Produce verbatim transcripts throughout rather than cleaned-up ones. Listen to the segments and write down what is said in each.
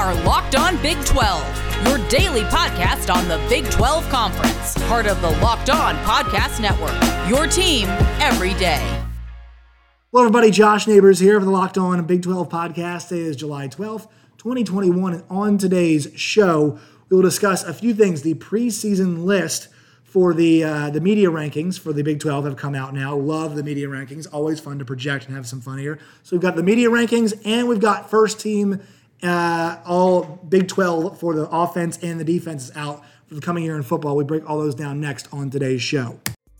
are Locked On Big twelve, your daily podcast on the Big twelve Conference, part of the Locked On Podcast Network, your team every day. Hello, everybody. Josh Neighbors here for the Locked On Big twelve podcast. Today is July twelfth, twenty twenty-one, and on today's show, we will discuss a few things. The preseason list for the uh, the media rankings for the Big twelve have come out now. Love the media rankings. Always fun to project and have some fun here. So we've got the media rankings, and we've got first team uh, all Big twelve for the offense and the defenses out for the coming year in football. We break all those down next on today's show.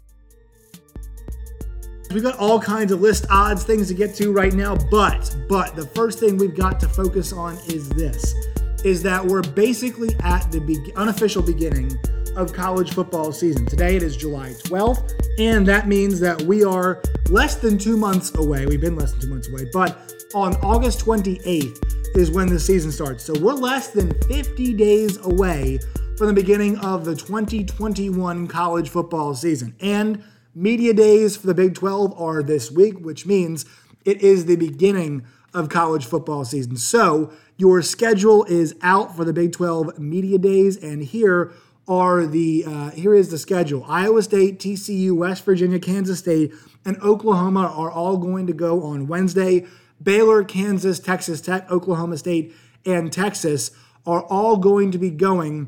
We've got all kinds of list odds, things to get to right now, but but the first thing we've got to focus on is this, is that we're basically at the be- unofficial beginning of college football season. Today it is July twelfth, and that means that we are less than two months away. We've been less than two months away, but on August twenty-eighth is when the season starts. So we're less than fifty days away from the beginning of the twenty twenty-one college football season. And media days for the Big twelve are this week, which means it is the beginning of college football season. So your schedule is out for the Big twelve media days, and here are the uh, here is the schedule. Iowa State, T C U, West Virginia, Kansas State, and Oklahoma are all going to go on Wednesday. Baylor, Kansas, Texas Tech, Oklahoma State, and Texas are all going to be going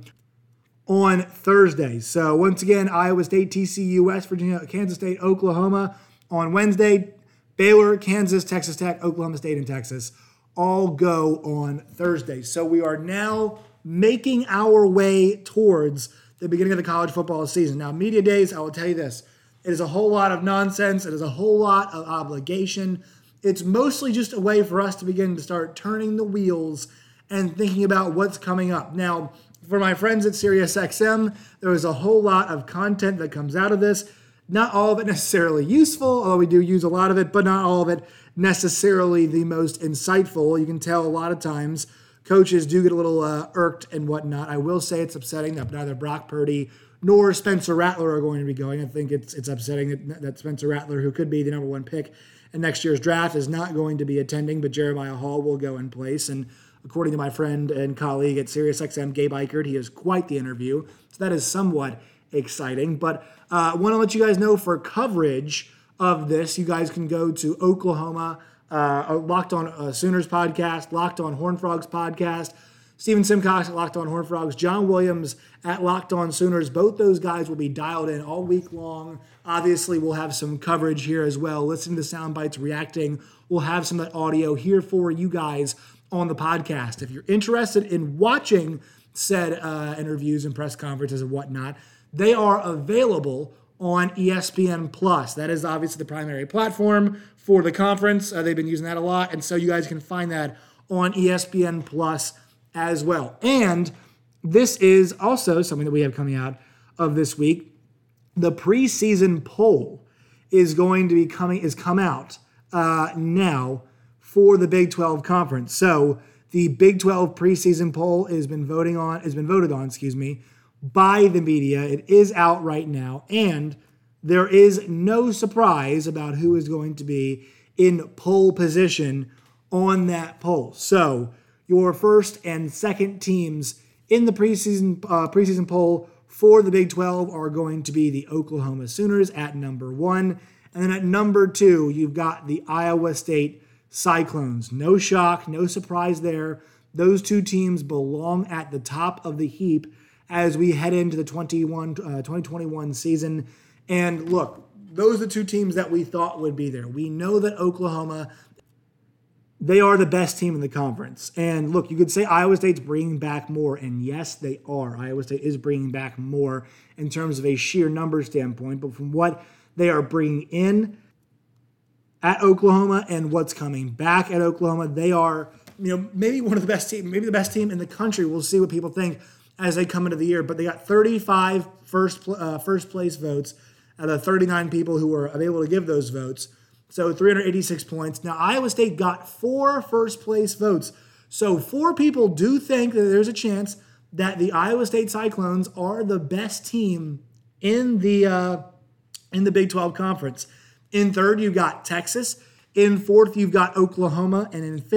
on Thursday. So once again, Iowa State, T C U, West Virginia, Kansas State, Oklahoma on Wednesday. Baylor, Kansas, Texas Tech, Oklahoma State, and Texas all go on Thursday. So we are now making our way towards the beginning of the college football season. Now, media days, I will tell you this, it is a whole lot of nonsense. It is a whole lot of obligation. It's mostly just a way for us to begin to start turning the wheels and thinking about what's coming up. Now, for my friends at SiriusXM, there is a whole lot of content that comes out of this. Not all of it necessarily useful, although we do use a lot of it, but not all of it necessarily the most insightful. You can tell a lot of times coaches do get a little uh, irked and whatnot. I will say it's upsetting that neither Brock Purdy nor Spencer Rattler are going to be going. I think it's it's upsetting that, that Spencer Rattler, who could be the number one pick in next year's draft, is not going to be attending, but Jeremiah Hall will go in place. And according to my friend and colleague at SiriusXM, Gabe Eichert, he is quite the interview. So that is somewhat exciting. But I uh, want to let you guys know, for coverage of this, you guys can go to Oklahoma, uh, Locked On uh, Sooners podcast, Locked On Horned Frogs podcast, Steven Simcox at Locked On Horned Frogs, John Williams at Locked On Sooners. Both those guys will be dialed in all week long. Obviously, we'll have some coverage here as well, listening to sound bites, reacting. We'll have some of that audio here for you guys on the podcast. If you're interested in watching said uh, interviews and press conferences and whatnot, they are available on E S P N Plus. That is obviously the primary platform for the conference. Uh, they've been using that a lot, and so you guys can find that on E S P N Plus as well. And this is also something that we have coming out of this week. The preseason poll is going to be coming, is come out uh, now for the Big twelve Conference. So the Big twelve preseason poll has been voting on, has been voted on, excuse me, by the media. It is out right now, and there is no surprise about who is going to be in pole position on that poll. So your first and second teams in the preseason uh, preseason poll for the Big twelve are going to be the Oklahoma Sooners at number one, and then at number two, you've got the Iowa State Cyclones. No shock, no surprise there. Those two teams belong at the top of the heap as we head into the twenty-one, uh, twenty twenty-one season. And look, those are the two teams that we thought would be there. We know that Oklahoma, they are the best team in the conference. And look, you could say Iowa State's bringing back more, and yes, they are. Iowa State is bringing back more in terms of a sheer number standpoint, but from what they are bringing in at Oklahoma and what's coming back at Oklahoma, they are, you know, maybe one of the best team, maybe the best team in the country. We'll see what people think as they come into the year, but they got thirty-five first uh, first place votes out of thirty-nine people who were able to give those votes. So three hundred eighty-six points. Now, Iowa State got four first place votes. So four people do think that there's a chance that the Iowa State Cyclones are the best team in the uh, in the Big twelve Conference. In third, you've got Texas. In fourth, you've got Oklahoma. And in fifth,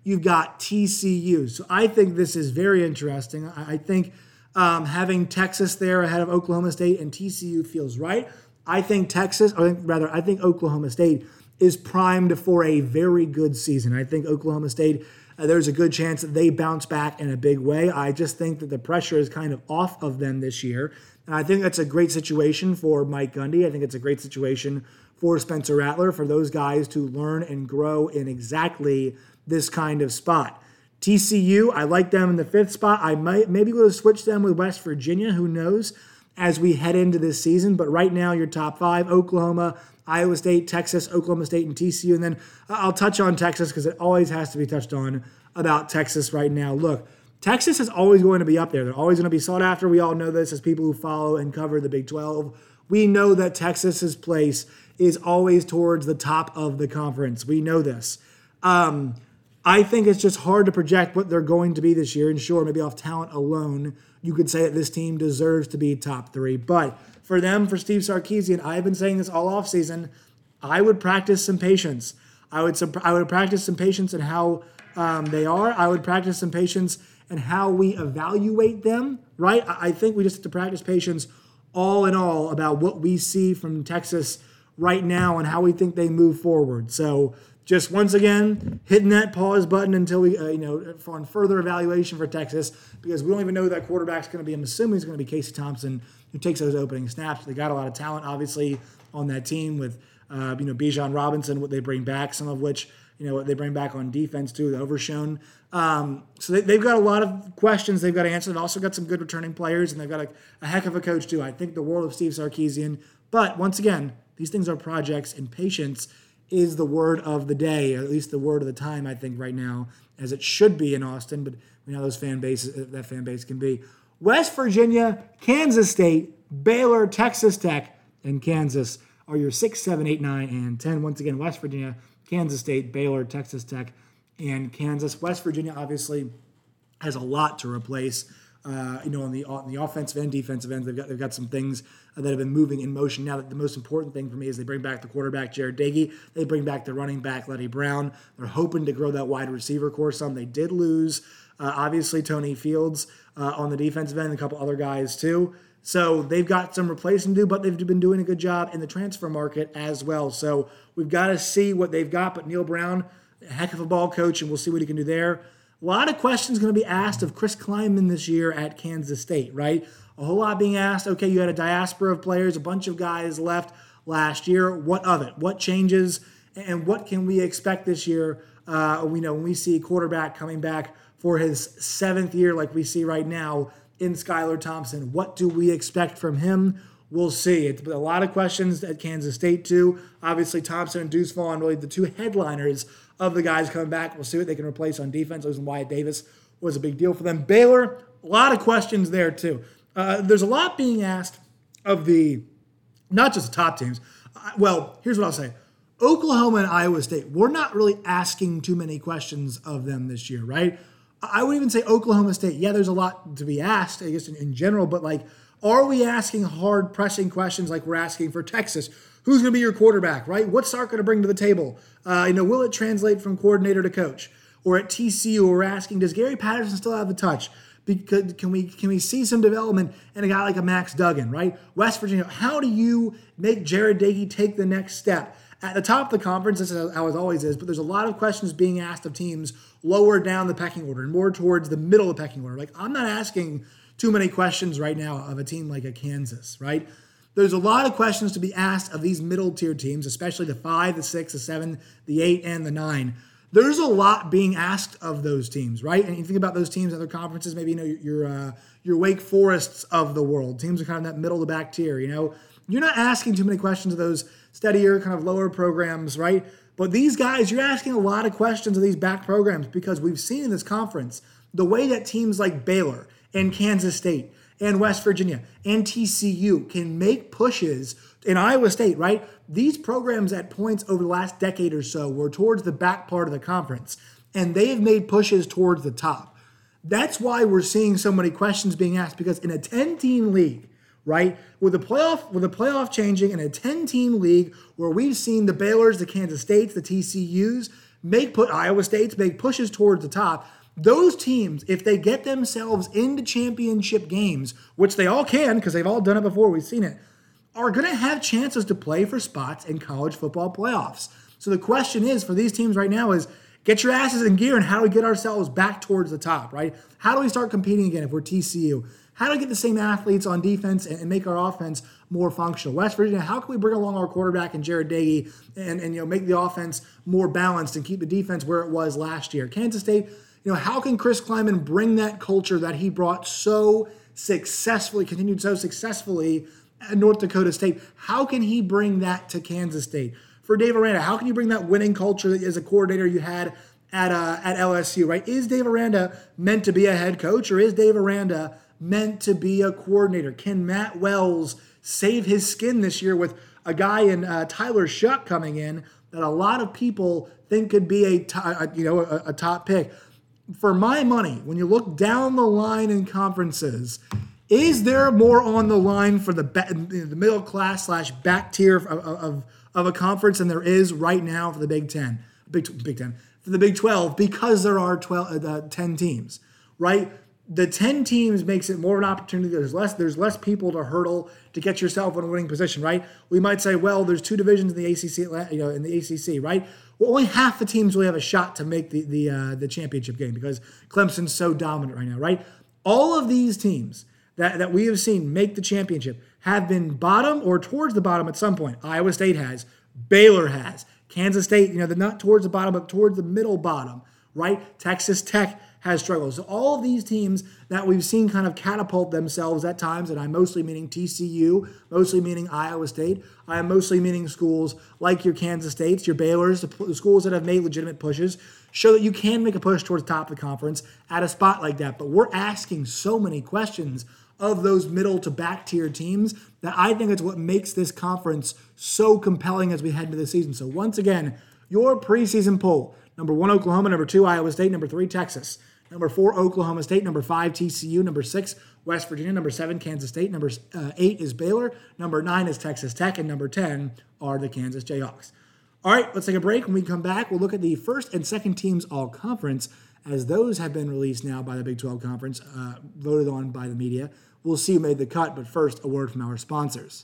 you've got T C U. So I think this is very interesting. I, I think um, having Texas there ahead of Oklahoma State and T C U feels right. I think Texas, or rather, I think Oklahoma State is primed for a very good season. I think Oklahoma State, uh, there's a good chance that they bounce back in a big way. I just think that the pressure is kind of off of them this year. And I think that's a great situation for Mike Gundy. I think it's a great situation for Spencer Rattler, for those guys to learn and grow in exactly this kind of spot. T C U, I like them in the fifth spot. I might maybe go to switch them with West Virginia. Who knows as we head into this season. But right now, your top five, Oklahoma, Iowa State, Texas, Oklahoma State, and T C U. And then I'll touch on Texas because it always has to be touched on about Texas right now. Look, Texas is always going to be up there. They're always going to be sought after. We all know this as people who follow and cover the Big twelve. We know that Texas's place is always towards the top of the conference. We know this. Um, I think it's just hard to project what they're going to be this year. And sure, maybe off talent alone, you could say that this team deserves to be top three. But for them, for Steve Sarkisian, I've been saying this all offseason, I would practice some patience. I would I would practice some patience in how um, they are. I would practice some patience in how we evaluate them, right? I think we just have to practice patience all in all about what we see from Texas right now and how we think they move forward. So just once again, hitting that pause button until we, uh, you know, for on further evaluation for Texas, because we don't even know who that quarterback's going to be. I'm assuming it's going to be Casey Thompson, who takes those opening snaps. They got a lot of talent, obviously, on that team with, uh, you know, Bijan Robinson, what they bring back, some of which, you know, what they bring back on defense too, the Overshown. Um, so they, they've got a lot of questions they've got to answer. They've also got some good returning players, and they've got a, a heck of a coach too. I think the world of Steve Sarkisian. But once again, these things are projects, and patience is the word of the day, or at least the word of the time, I think, right now, as it should be in Austin, but we know those fan bases, that fan base can be. West Virginia, Kansas State, Baylor, Texas Tech, and Kansas are your six, seven, eight, nine, and ten. Once again, West Virginia, Kansas State, Baylor, Texas Tech, and Kansas. West Virginia obviously has a lot to replace. Uh, you know, on the on the offensive and defensive ends, they've got they've got some things that have been moving in motion. Now, that the most important thing for me is they bring back the quarterback Jared Dagey. They bring back the running back Letty Brown. They're hoping to grow that wide receiver core some. They did lose, uh, obviously, Tony Fields uh, on the defensive end, and a couple other guys too. So they've got some replacing to do, but they've been doing a good job in the transfer market as well. So we've got to see what they've got. But Neil Brown, a heck of a ball coach, and we'll see what he can do there. A lot of questions going to be asked of Chris Klieman this year at Kansas State, right? A whole lot being asked. Okay, you had a diaspora of players, a bunch of guys left last year. What of it? What changes? And what can we expect this year? Uh, we know when we see a quarterback coming back for his seventh year like we see right now in Skylar Thompson. What do we expect from him? We'll see. It's a lot of questions at Kansas State too. Obviously, Thompson and Deuce Vaughn, really the two headliners of the guys coming back. We'll see what they can replace on defense. Losing Wyatt Davis was a big deal for them. Baylor, a lot of questions there too. Uh, there's a lot being asked of the, not just the top teams. Uh, well, here's what I'll say. Oklahoma and Iowa State, we're not really asking too many questions of them this year, right? I would even say Oklahoma State, yeah, there's a lot to be asked, I guess, in, in general, but like, are we asking hard, pressing questions like we're asking for Texas? Who's going to be your quarterback, right? What's Sark going to bring to the table? Uh, you know, will it translate from coordinator to coach? Or at T C U, we're asking, does Gary Patterson still have the touch? Because can we can we see some development in a guy like a Max Duggan, right? West Virginia, how do you make Jared Dagey take the next step? At the top of the conference, this is how it always is, but there's a lot of questions being asked of teams lower down the pecking order and more towards the middle of the pecking order. Like, I'm not asking too many questions right now of a team like a Kansas, right? There's a lot of questions to be asked of these middle-tier teams, especially the five, the six, the seven, the eight, and the nine. There's a lot being asked of those teams, right? And you think about those teams, other conferences, maybe, you know, your uh, your Wake Forests of the world. Teams are kind of that middle to back tier, you know? You're not asking too many questions of those steadier, kind of lower programs, right? But these guys, you're asking a lot of questions of these back programs because we've seen in this conference the way that teams like Baylor and Kansas State and West Virginia and T C U can make pushes in Iowa State, right? These programs at points over the last decade or so were towards the back part of the conference, and they have made pushes towards the top. That's why we're seeing so many questions being asked, because in a ten-team league, right, with the playoff with the playoff changing in a ten-team league where we've seen the Baylors, the Kansas States, the T C Us make put Iowa State's, make pushes towards the top. Those teams, if they get themselves into championship games, which they all can because they've all done it before, we've seen it, are going to have chances to play for spots in college football playoffs. So the question is for these teams right now is, get your asses in gear and how do we get ourselves back towards the top, right? How do we start competing again if we're T C U? How do we get the same athletes on defense and make our offense more functional? West Virginia, how can we bring along our quarterback and Jared Dagey and, and you know make the offense more balanced and keep the defense where it was last year? Kansas State, you know, how can Chris Klieman bring that culture that he brought so successfully, continued so successfully at North Dakota State? How can he bring that to Kansas State? For Dave Aranda, how can you bring that winning culture that as a coordinator you had at uh, at L S U, right? Is Dave Aranda meant to be a head coach or is Dave Aranda meant to be a coordinator? Can Matt Wells save his skin this year with a guy in uh, Tyler Shuck coming in that a lot of people think could be a, t- a you know a, a top pick? For my money, when you look down the line in conferences, is there more on the line for the the middle class slash back tier of, of, of a conference than there is right now for the Big Ten, Big Big Ten, for the Big twelve because there are twelve, uh, ten teams, right? The ten teams makes it more of an opportunity. There's less there's less people to hurdle to get yourself in a winning position, right? We might say, well, there's two divisions in the A C C, you know, in the A C C, right? Well, only half the teams really have a shot to make the the uh, the championship game because Clemson's so dominant right now, right? All of these teams that, that we have seen make the championship have been bottom or towards the bottom at some point. Iowa State has, Baylor has, Kansas State, you know, they're not towards the bottom, but towards the middle bottom, right? Texas Tech has struggled. So all of these teams that we've seen kind of catapult themselves at times, and I'm mostly meaning T C U, mostly meaning Iowa State, I'm mostly meaning schools like your Kansas States, your Baylors, the schools that have made legitimate pushes, show that you can make a push towards the top of the conference at a spot like that. But we're asking so many questions of those middle to back tier teams that I think it's what makes this conference so compelling as we head into the season. So once again, your preseason poll: number one, Oklahoma; number two, Iowa State; number three, Texas; number four, Oklahoma State; number five, T C U; number six, West Virginia; number seven, Kansas State; number uh, eight is Baylor; number nine is Texas Tech; and number ten are the Kansas Jayhawks. All right, let's take a break. When we come back, we'll look at the first and second teams all conference, as those have been released now by the Big twelve Conference, uh, voted on by the media. We'll see who made the cut, but first, a word from our sponsors.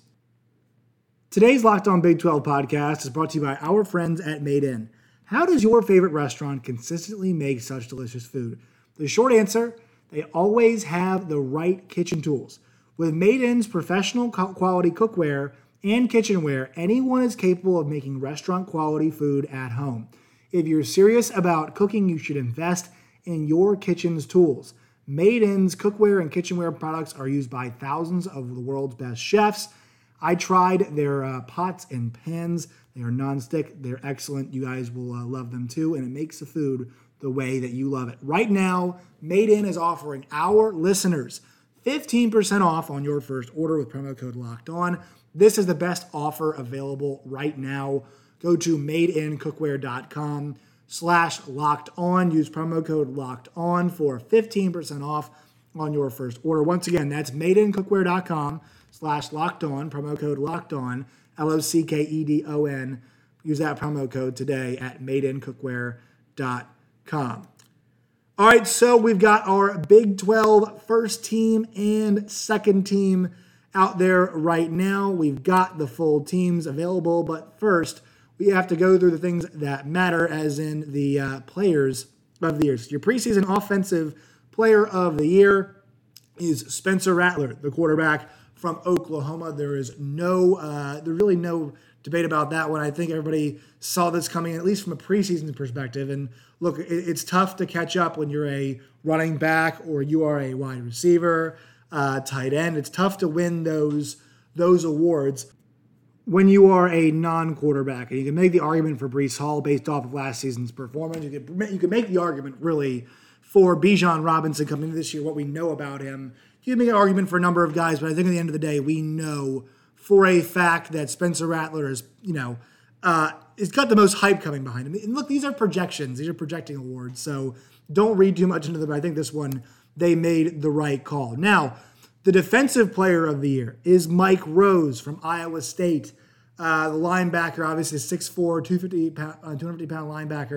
Today's Locked On Big twelve podcast is brought to you by our friends at Made In. How does your favorite restaurant consistently make such delicious food? The short answer: they always have the right kitchen tools. With Made In's professional quality cookware and kitchenware, anyone is capable of making restaurant quality food at home. If you're serious about cooking, you should invest in your kitchen's tools. Made In's cookware and kitchenware products are used by thousands of the world's best chefs. I tried their uh, pots and pans. They are nonstick. They're excellent. You guys will uh, love them too, and it makes the food the way that you love it. Right now, Made In is offering our listeners fifteen percent off on your first order with promo code Locked On. This is the best offer available right now. Go to madeincookware.com slash locked on. Use promo code Locked On for fifteen percent off on your first order. Once again, that's madeincookware.com slash locked on, promo code Locked On, L O C K E D O N. Use that promo code today at madeincookware dot com. All right, so we've got our Big twelve first team and second team out there right now. We've got the full teams available, but first we have to go through the things that matter, as in the uh, players of the year. So your preseason offensive player of the year is Spencer Rattler, the quarterback from Oklahoma. There is no, uh, there's really no debate about that one. I think everybody saw this coming, at least from a preseason perspective. And look, it, it's tough to catch up when you're a running back or you are a wide receiver, uh, tight end. It's tough to win those those awards when you are a non-quarterback. And you can make the argument for Breece Hall based off of last season's performance. You can, you can make the argument, really, for Bijan Robinson coming into this year, what we know about him. You can make an argument for a number of guys, but I think at the end of the day, we know for a fact that Spencer Rattler is, you know, uh, has got the most hype coming behind him. And look, these are projections. These are projecting awards, so don't read too much into them. I think this one, they made the right call. Now, the defensive player of the year is Mike Rose from Iowa State. Uh, the linebacker, obviously six foot four, two hundred fifty pound, uh, two hundred fifty pound linebacker,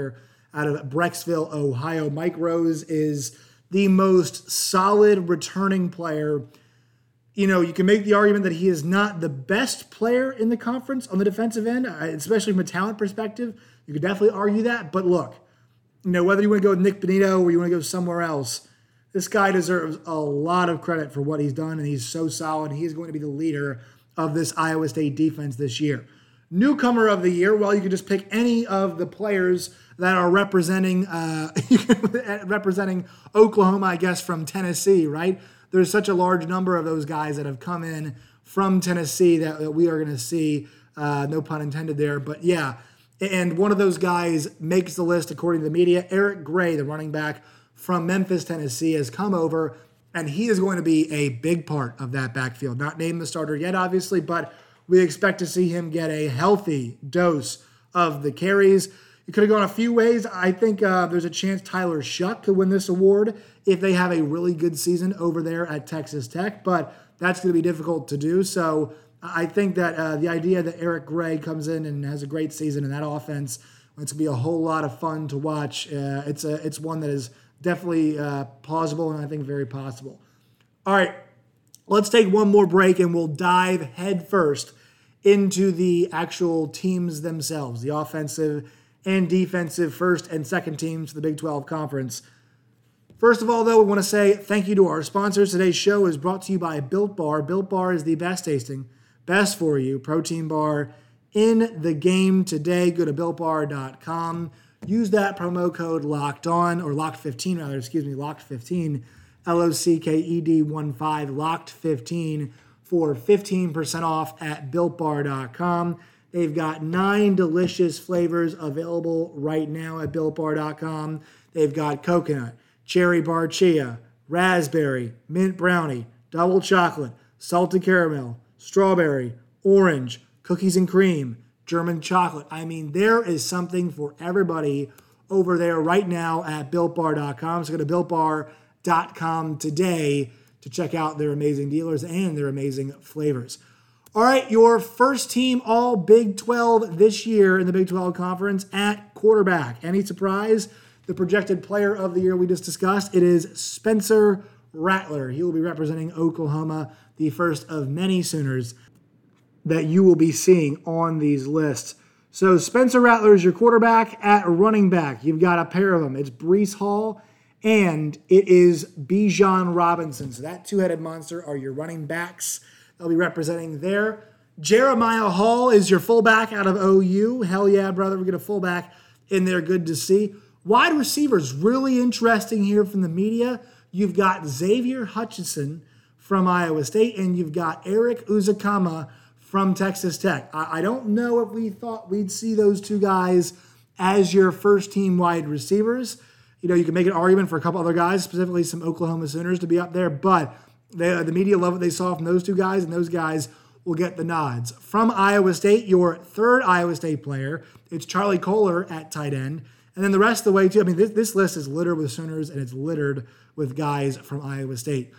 out of Brecksville, Ohio. Mike Rose is the most solid returning player. You know, you can make the argument that he is not the best player in the conference on the defensive end, especially from a talent perspective. You could definitely argue that. But look, you know, whether you want to go with Nick Benito or you want to go somewhere else, this guy deserves a lot of credit for what he's done, and he's so solid. He is going to be the leader of this Iowa State defense this year. Newcomer of the year, well, you could just pick any of the players that are representing uh, representing Oklahoma, I guess, from Tennessee, right? There's such a large number of those guys that have come in from Tennessee that, that we are going to see, uh, no pun intended there. But yeah, and one of those guys makes the list according to the media. Eric Gray, the running back from Memphis, Tennessee, has come over, and he is going to be a big part of that backfield. Not named the starter yet, obviously, but we expect to see him get a healthy dose of the carries. It could have gone a few ways. I think uh, there's a chance Tyler Shuck could win this award if they have a really good season over there at Texas Tech, but that's going to be difficult to do. So I think that uh, the idea that Eric Gray comes in and has a great season in that offense, it's going to be a whole lot of fun to watch. Uh, it's a it's one that is definitely uh, plausible and I think very possible. All right, let's take one more break and we'll dive head first into the actual teams themselves, the offensive and defensive first and second teams for the Big twelve Conference. First of all, though, we want to say thank you to our sponsors. Today's show is brought to you by Built Bar. Built Bar is the best tasting, best for you protein bar in the game today. Go to built bar dot com. Use that promo code locked on, or locked fifteen rather, excuse me, locked fifteen, L O C K E D one five, locked fifteen for fifteen percent off at built bar dot com. They've got nine delicious flavors available right now at built bar dot com. They've got coconut, cherry bar chia, raspberry, mint brownie, double chocolate, salted caramel, strawberry, orange, cookies and cream, German chocolate. I mean, there is something for everybody over there right now at built bar dot com. So go to built bar dot com today to check out their amazing dealers and their amazing flavors. All right, your first team all Big twelve this year in the Big twelve Conference at quarterback. Any surprise? The projected player of the year we just discussed, it is Spencer Rattler. He will be representing Oklahoma, the first of many Sooners that you will be seeing on these lists. So Spencer Rattler is your quarterback. At running back, you've got a pair of them. It's Breece Hall and it is Bijan Robinson. So that two-headed monster are your running backs. They'll be representing there. Jeremiah Hall is your fullback out of O U. Hell yeah, brother. We get a fullback in there. Good to see. Wide receivers, really interesting here from the media. You've got Xavier Hutchinson from Iowa State, and you've got Eric Uzakama from Texas Tech. I, I don't know if we thought we'd see those two guys as your first-team wide receivers. You know, you can make an argument for a couple other guys, specifically some Oklahoma Sooners, to be up there, but they, the media love what they saw from those two guys, and those guys will get the nods. From Iowa State, your third Iowa State player, it's Charlie Kolar at tight end. And then the rest of the way, too, I mean, this, this list is littered with Sooners, and it's littered with guys from Iowa State.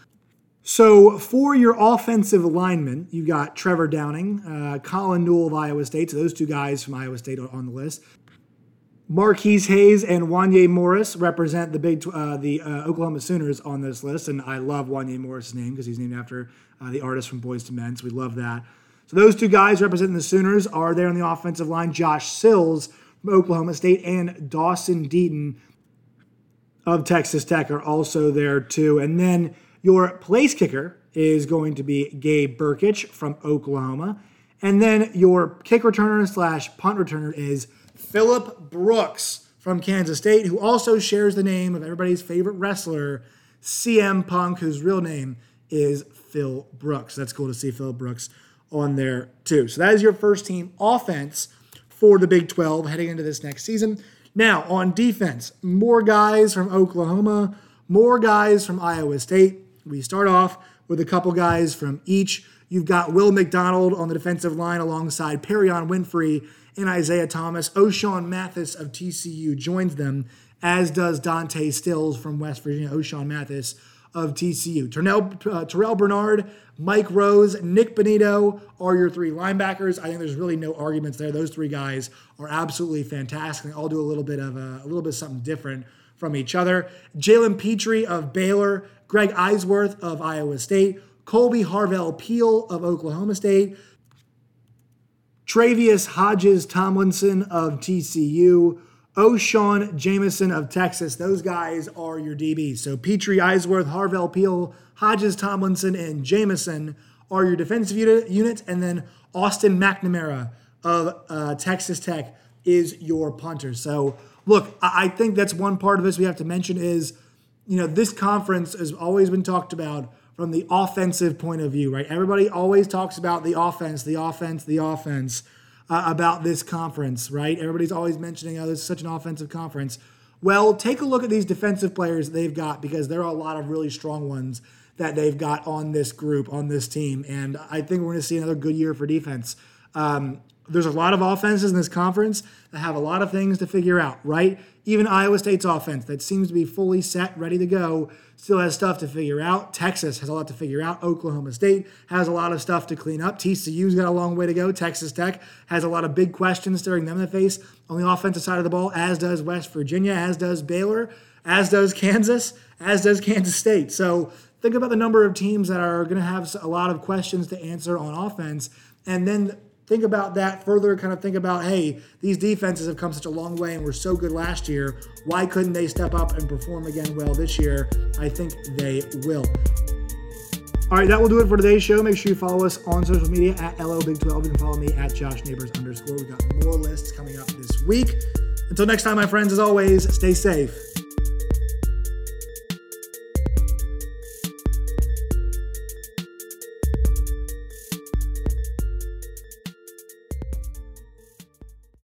So for your offensive linemen, you've got Trevor Downing, uh, Colin Newell of Iowa State. So those two guys from Iowa State are on the list. Marquise Hayes and Wanye Morris represent the big uh, the uh, Oklahoma Sooners on this list, and I love Wanye Morris' name because he's named after uh, the artist from Boyz two Men, so we love that. So those two guys representing the Sooners are there on the offensive line. Josh Sills from Oklahoma State and Dawson Deaton of Texas Tech are also there too. And then your place kicker is going to be Gabe Burkich from Oklahoma. And then your kick returner slash punt returner is Phillip Brooks from Kansas State, who also shares the name of everybody's favorite wrestler, C M Punk, whose real name is Phil Brooks. That's cool to see Phillip Brooks on there too. So that is your first team offense for the Big twelve heading into this next season. Now, on defense, more guys from Oklahoma, more guys from Iowa State. We start off with a couple guys from each. You've got Will McDonald on the defensive line alongside Perion Winfrey and Isaiah Thomas. O'Shawn Mathis of T C U joins them, as does Dante Stills from West Virginia. O'Shawn Mathis of T C U. Terrell, uh, Terrell Bernard, Mike Rose, Nick Benito are your three linebackers. I think there's really no arguments there. Those three guys are absolutely fantastic. They all do a little bit of a, a little bit of something different from each other. Jalen Petrie of Baylor, Greg Eisworth of Iowa State, Colby Harvell-Peel of Oklahoma State, Travius Hodges Tomlinson of T C U, O'Shawn Jamison of Texas. Those guys are your D Bs. So Petrie, Eisworth, Harvell-Peel, Hodges Tomlinson, and Jamison are your defensive units. And then Austin McNamara of uh, Texas Tech is your punter. So look, I think that's one part of this we have to mention is, you know, this conference has always been talked about from the offensive point of view, right? Everybody always talks about the offense, the offense, the offense uh, about this conference, right? Everybody's always mentioning, oh, this is such an offensive conference. Well, take a look at these defensive players they've got, because there are a lot of really strong ones that they've got on this group, on this team. And I think we're going to see another good year for defense. Um, There's a lot of offenses in this conference that have a lot of things to figure out, right? Even Iowa State's offense that seems to be fully set, ready to go, still has stuff to figure out. Texas has a lot to figure out. Oklahoma State has a lot of stuff to clean up. T C U's got a long way to go. Texas Tech has a lot of big questions staring them in the face on the offensive side of the ball, as does West Virginia, as does Baylor, as does Kansas, as does Kansas State. So think about the number of teams that are going to have a lot of questions to answer on offense, and then think about that further, kind of think about, hey, these defenses have come such a long way and were so good last year. Why couldn't they step up and perform again well this year? I think they will. All right, that will do it for today's show. Make sure you follow us on social media at L O Big twelve. You can follow me at Josh Neighbors underscore. We've got more lists coming up this week. Until next time, my friends, as always, stay safe